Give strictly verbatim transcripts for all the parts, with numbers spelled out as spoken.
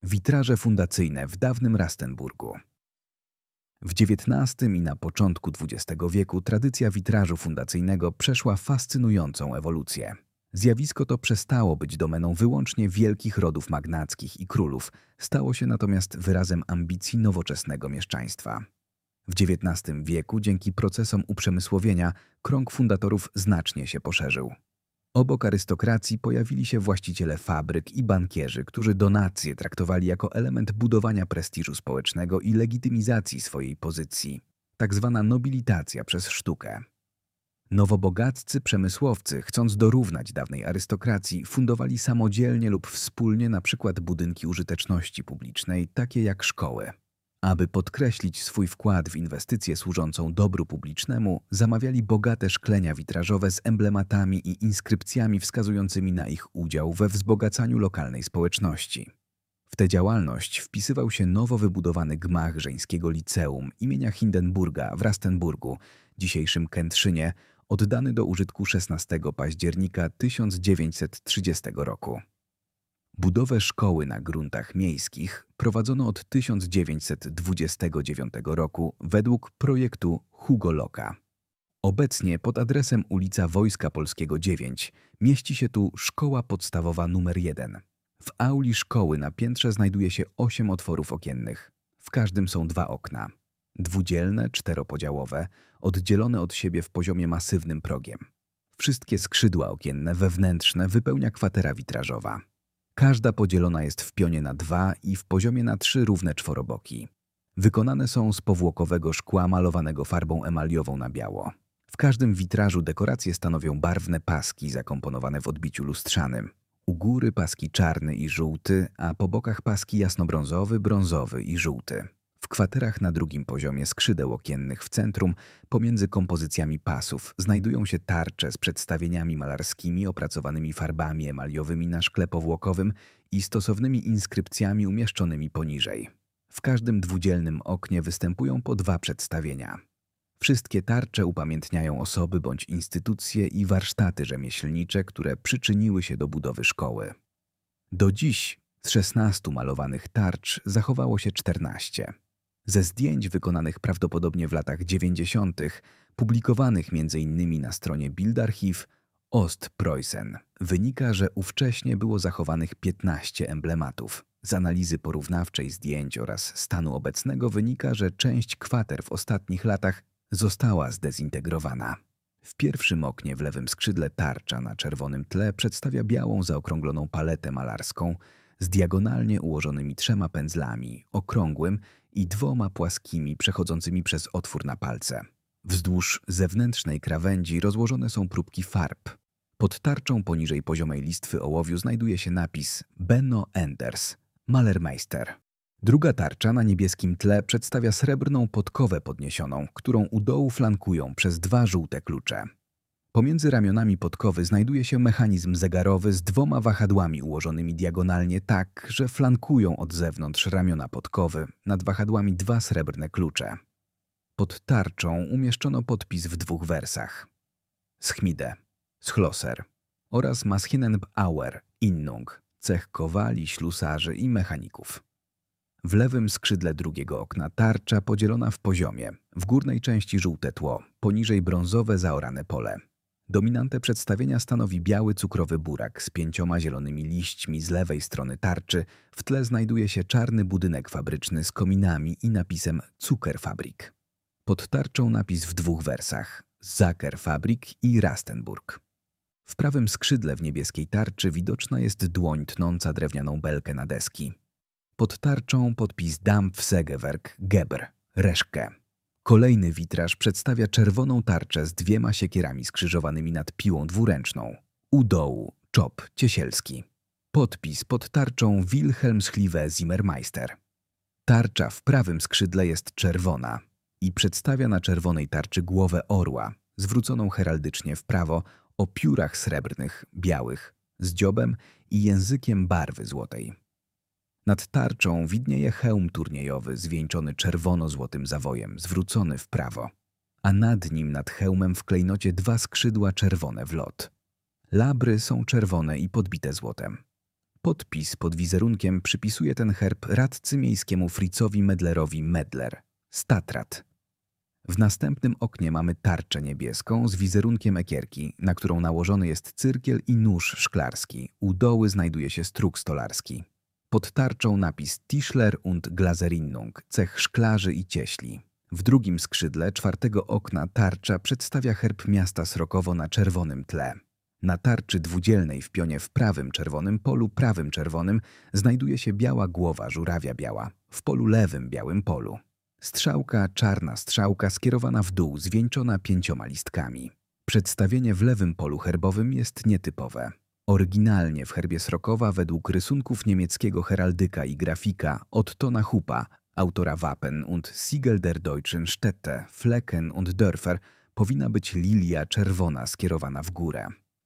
Witraże fundacyjne w dawnym Rastenburgu. W dziewiętnastym i na początku dwudziestego wieku tradycja witrażu fundacyjnego przeszła fascynującą ewolucję. Zjawisko to przestało być domeną wyłącznie wielkich rodów magnackich i królów, stało się natomiast wyrazem ambicji nowoczesnego mieszczaństwa. W dziewiętnastym wieku dzięki procesom uprzemysłowienia krąg fundatorów znacznie się poszerzył. Obok arystokracji pojawili się właściciele fabryk i bankierzy, którzy donacje traktowali jako element budowania prestiżu społecznego i legitymizacji swojej pozycji, tak zwana nobilitacja przez sztukę. Nowobogaccy przemysłowcy, chcąc dorównać dawnej arystokracji, fundowali samodzielnie lub wspólnie na przykład budynki użyteczności publicznej, takie jak szkoły. Aby podkreślić swój wkład w inwestycję służącą dobru publicznemu, zamawiali bogate szklenia witrażowe z emblematami i inskrypcjami wskazującymi na ich udział we wzbogacaniu lokalnej społeczności. W tę działalność wpisywał się nowo wybudowany gmach żeńskiego liceum imienia Hindenburga w Rastenburgu, dzisiejszym Kętrzynie, oddany do użytku szesnastego października tysiąc dziewięćset trzydziestego roku. Budowę szkoły na gruntach miejskich prowadzono od tysiąc dziewięćset dwudziestego dziewiątego roku według projektu Hugo Locka. Obecnie pod adresem ulica Wojska Polskiego dziewięć mieści się tu Szkoła Podstawowa numer jeden. W auli szkoły na piętrze znajduje się osiem otworów okiennych. W każdym są dwa okna. Dwudzielne, czteropodziałowe, oddzielone od siebie w poziomie masywnym progiem. Wszystkie skrzydła okienne wewnętrzne wypełnia kwatera witrażowa. Każda podzielona jest w pionie na dwa i w poziomie na trzy równe czworoboki. Wykonane są z powłokowego szkła malowanego farbą emaliową na biało. W każdym witrażu dekoracje stanowią barwne paski zakomponowane w odbiciu lustrzanym. U góry paski czarny i żółty, a po bokach paski jasnobrązowy, brązowy i żółty. W kwaterach na drugim poziomie skrzydeł okiennych w centrum, pomiędzy kompozycjami pasów, znajdują się tarcze z przedstawieniami malarskimi opracowanymi farbami emaliowymi na szkle powłokowym i stosownymi inskrypcjami umieszczonymi poniżej. W każdym dwudzielnym oknie występują po dwa przedstawienia. Wszystkie tarcze upamiętniają osoby bądź instytucje i warsztaty rzemieślnicze, które przyczyniły się do budowy szkoły. Do dziś z szesnastu malowanych tarcz zachowało się czternaście. Ze zdjęć wykonanych prawdopodobnie w latach dziewięćdziesiątych, publikowanych między innymi na stronie Bildarchiv Ostpreußen, wynika, że ówcześnie było zachowanych piętnaście emblematów. Z analizy porównawczej zdjęć oraz stanu obecnego wynika, że część kwater w ostatnich latach została zdezintegrowana. W pierwszym oknie w lewym skrzydle tarcza na czerwonym tle przedstawia białą zaokrągloną paletę malarską z diagonalnie ułożonymi trzema pędzlami, okrągłym i dwoma płaskimi przechodzącymi przez otwór na palce. Wzdłuż zewnętrznej krawędzi rozłożone są próbki farb. Pod tarczą poniżej poziomej listwy ołowiu znajduje się napis Benno Enders, Malermeister. Druga tarcza na niebieskim tle przedstawia srebrną podkowę podniesioną, którą u dołu flankują przez dwa żółte klucze. Pomiędzy ramionami podkowy znajduje się mechanizm zegarowy z dwoma wahadłami ułożonymi diagonalnie tak, że flankują od zewnątrz ramiona podkowy, nad wahadłami dwa srebrne klucze. Pod tarczą umieszczono podpis w dwóch wersach. Schmiede, Schlosser oraz Maschinenbauer, Innung, cech kowali, ślusarzy i mechaników. W lewym skrzydle drugiego okna tarcza podzielona w poziomie, w górnej części żółte tło, poniżej brązowe zaorane pole. Dominantę przedstawienia stanowi biały cukrowy burak z pięcioma zielonymi liśćmi z lewej strony tarczy. W tle znajduje się czarny budynek fabryczny z kominami i napisem Zuckerfabrik. Pod tarczą napis w dwóch wersach Zuckerfabrik i Rastenburg. W prawym skrzydle w niebieskiej tarczy widoczna jest dłoń tnąca drewnianą belkę na deski. Pod tarczą podpis Dampfsägewerk Gebr, Reszke. Kolejny witraż przedstawia czerwoną tarczę z dwiema siekierami skrzyżowanymi nad piłą dwuręczną. U dołu czop ciesielski. Podpis pod tarczą Wilhelmsliwe Zimmermeister. Tarcza w prawym skrzydle jest czerwona i przedstawia na czerwonej tarczy głowę orła, zwróconą heraldycznie w prawo, o piórach srebrnych, białych, z dziobem i językiem barwy złotej. Nad tarczą widnieje hełm turniejowy zwieńczony czerwono-złotym zawojem, zwrócony w prawo, a nad nim nad hełmem w klejnocie dwa skrzydła czerwone w lot. Labry są czerwone i podbite złotem. Podpis pod wizerunkiem przypisuje ten herb radcy miejskiemu Fritzowi Medlerowi Medler, Statrat. W następnym oknie mamy tarczę niebieską z wizerunkiem ekierki, na którą nałożony jest cyrkiel i nóż szklarski. U dołu znajduje się struk stolarski. Pod tarczą napis Tischler und Glaserinnung, cech szklarzy i cieśli. W drugim skrzydle czwartego okna tarcza przedstawia herb miasta Srokowo na czerwonym tle. Na tarczy dwudzielnej w pionie w prawym czerwonym polu prawym czerwonym znajduje się biała głowa żurawia biała, w polu lewym białym polu. Strzałka, czarna strzałka skierowana w dół, zwieńczona pięcioma listkami. Przedstawienie w lewym polu herbowym jest nietypowe. Oryginalnie w herbie Srokowa według rysunków niemieckiego heraldyka i grafika Ottona Huppa, autora Wappen und Siegel der deutschen Städte, Flecken und Dörfer, powinna być lilia czerwona skierowana w górę.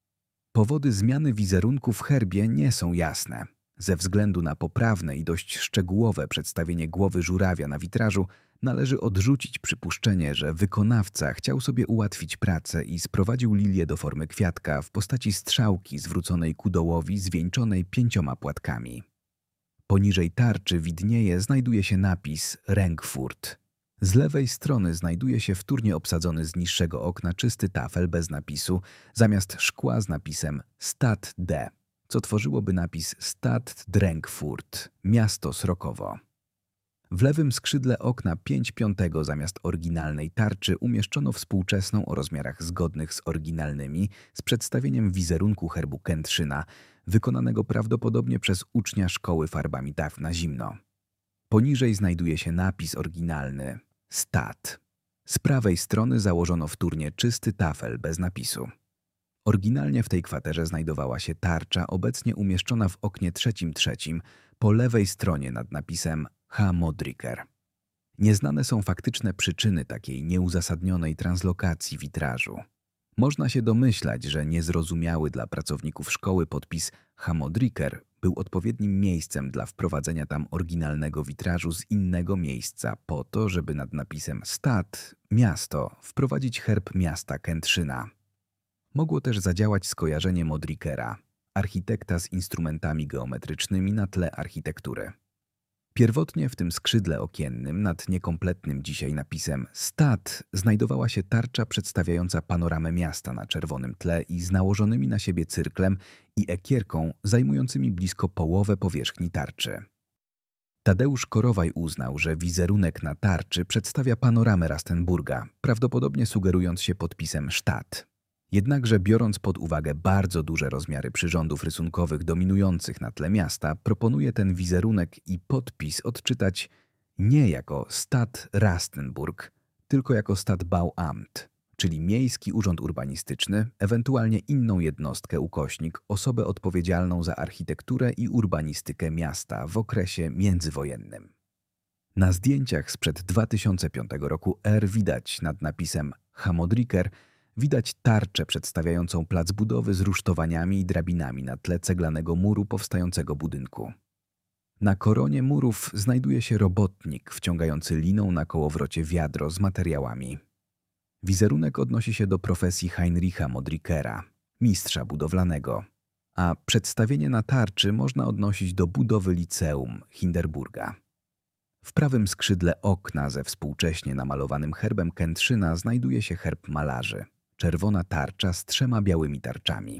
Powody zmiany wizerunku w herbie nie są jasne. Ze względu na poprawne i dość szczegółowe przedstawienie głowy żurawia na witrażu należy odrzucić przypuszczenie, że wykonawca chciał sobie ułatwić pracę i sprowadził lilię do formy kwiatka w postaci strzałki zwróconej ku dołowi zwieńczonej pięcioma płatkami. Poniżej tarczy widnieje znajduje się napis Rengfurt. Z lewej strony znajduje się wtórnie obsadzony z niższego okna czysty tafel bez napisu, zamiast szkła z napisem Stadt D, co tworzyłoby napis Stadt Drengfurt, miasto Srokowo. W lewym skrzydle okna pięć piątego zamiast oryginalnej tarczy umieszczono współczesną o rozmiarach zgodnych z oryginalnymi z przedstawieniem wizerunku herbu Kętrzyna, wykonanego prawdopodobnie przez ucznia szkoły farbami daw na zimno. Poniżej znajduje się napis oryginalny Stadt. Z prawej strony założono wtórnie czysty tafel bez napisu. Oryginalnie w tej kwaterze znajdowała się tarcza, obecnie umieszczona w oknie trzecim trzecim, po lewej stronie nad napisem H. Modriker. Nieznane są faktyczne przyczyny takiej nieuzasadnionej translokacji witrażu. Można się domyślać, że niezrozumiały dla pracowników szkoły podpis H. Modriker był odpowiednim miejscem dla wprowadzenia tam oryginalnego witrażu z innego miejsca po to, żeby nad napisem Stadt, miasto, wprowadzić herb miasta Kętrzyna. Mogło też zadziałać skojarzenie Modrikera, architekta z instrumentami geometrycznymi na tle architektury. Pierwotnie w tym skrzydle okiennym nad niekompletnym dzisiaj napisem Stadt znajdowała się tarcza przedstawiająca panoramę miasta na czerwonym tle i z nałożonymi na siebie cyrklem i ekierką zajmującymi blisko połowę powierzchni tarczy. Tadeusz Korowaj uznał, że wizerunek na tarczy przedstawia panoramę Rastenburga, prawdopodobnie sugerując się podpisem Stadt. Jednakże biorąc pod uwagę bardzo duże rozmiary przyrządów rysunkowych dominujących na tle miasta, proponuje ten wizerunek i podpis odczytać nie jako Stadt Rastenburg, tylko jako Stadtbauamt, czyli Miejski Urząd Urbanistyczny, ewentualnie inną jednostkę ukośnik, osobę odpowiedzialną za architekturę i urbanistykę miasta w okresie międzywojennym. Na zdjęciach sprzed dwa tysiące piątego roku R widać nad napisem H. Modriker widać tarczę przedstawiającą plac budowy z rusztowaniami i drabinami na tle ceglanego muru powstającego budynku. Na koronie murów znajduje się robotnik wciągający liną na kołowrocie wiadro z materiałami. Wizerunek odnosi się do profesji Heinricha Modrikera, mistrza budowlanego, a przedstawienie na tarczy można odnosić do budowy liceum Hinderburga. W prawym skrzydle okna ze współcześnie namalowanym herbem Kętrzyna znajduje się herb malarzy. Czerwona tarcza z trzema białymi tarczami.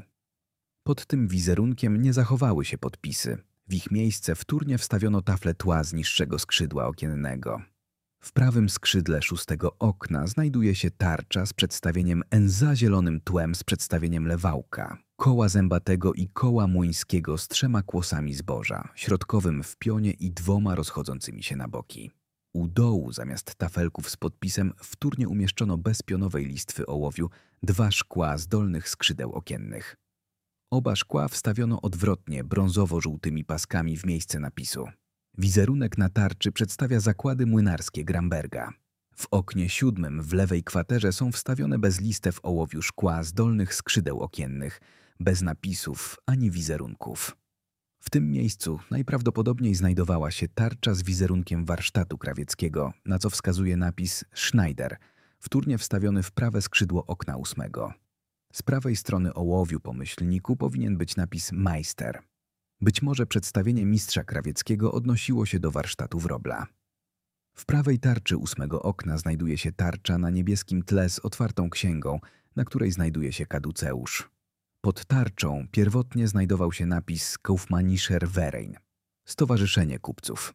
Pod tym wizerunkiem nie zachowały się podpisy. W ich miejsce wtórnie wstawiono taflę tła z niższego skrzydła okiennego. W prawym skrzydle szóstego okna znajduje się tarcza z przedstawieniem N za zielonym tłem z przedstawieniem lewałka, koła zębatego i koła młyńskiego z trzema kłosami zboża, środkowym w pionie i dwoma rozchodzącymi się na boki. U dołu zamiast tafelków z podpisem wtórnie umieszczono bez pionowej listwy ołowiu dwa szkła z dolnych skrzydeł okiennych. Oba szkła wstawiono odwrotnie brązowo-żółtymi paskami w miejsce napisu. Wizerunek na tarczy przedstawia zakłady młynarskie Gramberga. W oknie siódmym w lewej kwaterze są wstawione bez listew ołowiu szkła z dolnych skrzydeł okiennych, bez napisów ani wizerunków. W tym miejscu najprawdopodobniej znajdowała się tarcza z wizerunkiem warsztatu krawieckiego, na co wskazuje napis Schneider, wtórnie wstawiony w prawe skrzydło okna ósmego. Z prawej strony ołowiu po myślniku powinien być napis Meister. Być może przedstawienie mistrza krawieckiego odnosiło się do warsztatu wrobla. W prawej tarczy ósmego okna znajduje się tarcza na niebieskim tle z otwartą księgą, na której znajduje się kaduceusz. Pod tarczą pierwotnie znajdował się napis Kaufmannischer Verein – Stowarzyszenie Kupców.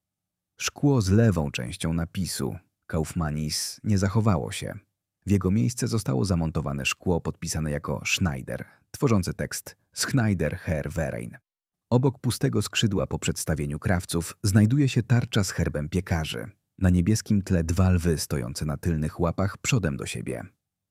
Szkło z lewą częścią napisu Kaufmannis nie zachowało się. W jego miejsce zostało zamontowane szkło podpisane jako Schneider, tworzące tekst Schneider Herr Verein. Obok pustego skrzydła po przedstawieniu krawców znajduje się tarcza z herbem piekarzy. Na niebieskim tle dwa lwy stojące na tylnych łapach przodem do siebie.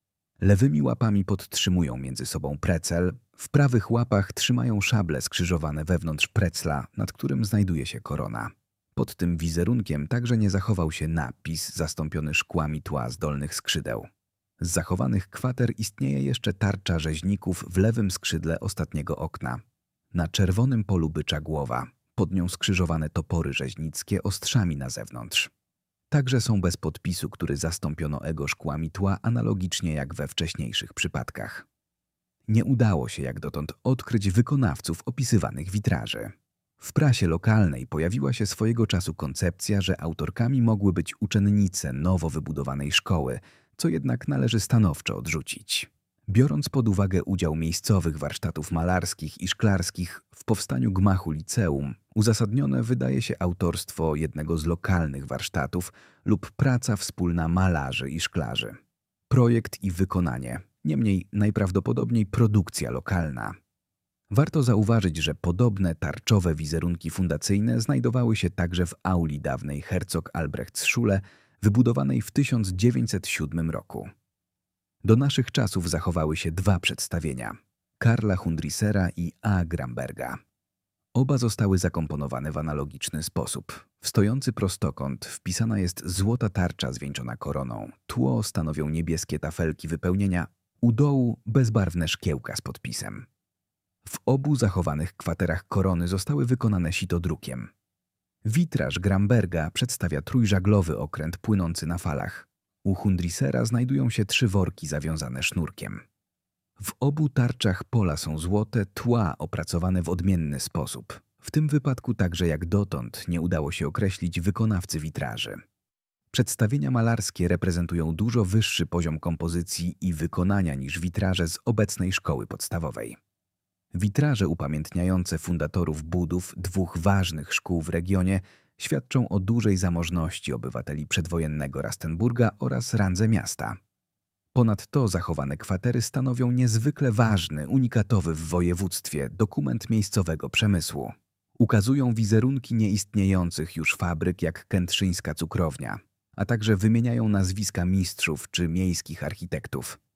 Lewymi łapami podtrzymują między sobą precel, w prawych łapach trzymają szable skrzyżowane wewnątrz precla, nad którym znajduje się korona. Pod tym wizerunkiem także nie zachował się napis zastąpiony szkłami tła z dolnych skrzydeł. Z zachowanych kwater istnieje jeszcze tarcza rzeźników w lewym skrzydle ostatniego okna. Na czerwonym polu bycza głowa, pod nią skrzyżowane topory rzeźnickie ostrzami na zewnątrz. Także są bez podpisu, który zastąpiono ego szkłami tła analogicznie jak we wcześniejszych przypadkach. Nie udało się jak dotąd odkryć wykonawców opisywanych witraży. W prasie lokalnej pojawiła się swojego czasu koncepcja, że autorkami mogły być uczennice nowo wybudowanej szkoły, co jednak należy stanowczo odrzucić. Biorąc pod uwagę udział miejscowych warsztatów malarskich i szklarskich w powstaniu gmachu liceum, uzasadnione wydaje się autorstwo jednego z lokalnych warsztatów lub praca wspólna malarzy i szklarzy. Projekt i wykonanie, niemniej najprawdopodobniej produkcja lokalna. Warto zauważyć, że podobne tarczowe wizerunki fundacyjne znajdowały się także w auli dawnej Herzog Albrechtsschule, wybudowanej w tysiąc dziewięćset siódmym roku. Do naszych czasów zachowały się dwa przedstawienia – Karla Hundrisera i A. Gramberga. Oba zostały zakomponowane w analogiczny sposób. W stojący prostokąt wpisana jest złota tarcza zwieńczona koroną, tło stanowią niebieskie tafelki wypełnienia, u dołu bezbarwne szkiełka z podpisem. W obu zachowanych kwaterach korony zostały wykonane sitodrukiem. Witraż Gramberga przedstawia trójżaglowy okręt płynący na falach. U Hundrisera znajdują się trzy worki zawiązane sznurkiem. W obu tarczach pola są złote, tła opracowane w odmienny sposób. W tym wypadku także jak dotąd nie udało się określić wykonawcy witraży. Przedstawienia malarskie reprezentują dużo wyższy poziom kompozycji i wykonania niż witraże z obecnej szkoły podstawowej. Witraże upamiętniające fundatorów budów dwóch ważnych szkół w regionie świadczą o dużej zamożności obywateli przedwojennego Rastenburga oraz randze miasta. Ponadto zachowane kwatery stanowią niezwykle ważny, unikatowy w województwie dokument miejscowego przemysłu. Ukazują wizerunki nieistniejących już fabryk jak Kętrzyńska Cukrownia, a także wymieniają nazwiska mistrzów czy miejskich architektów.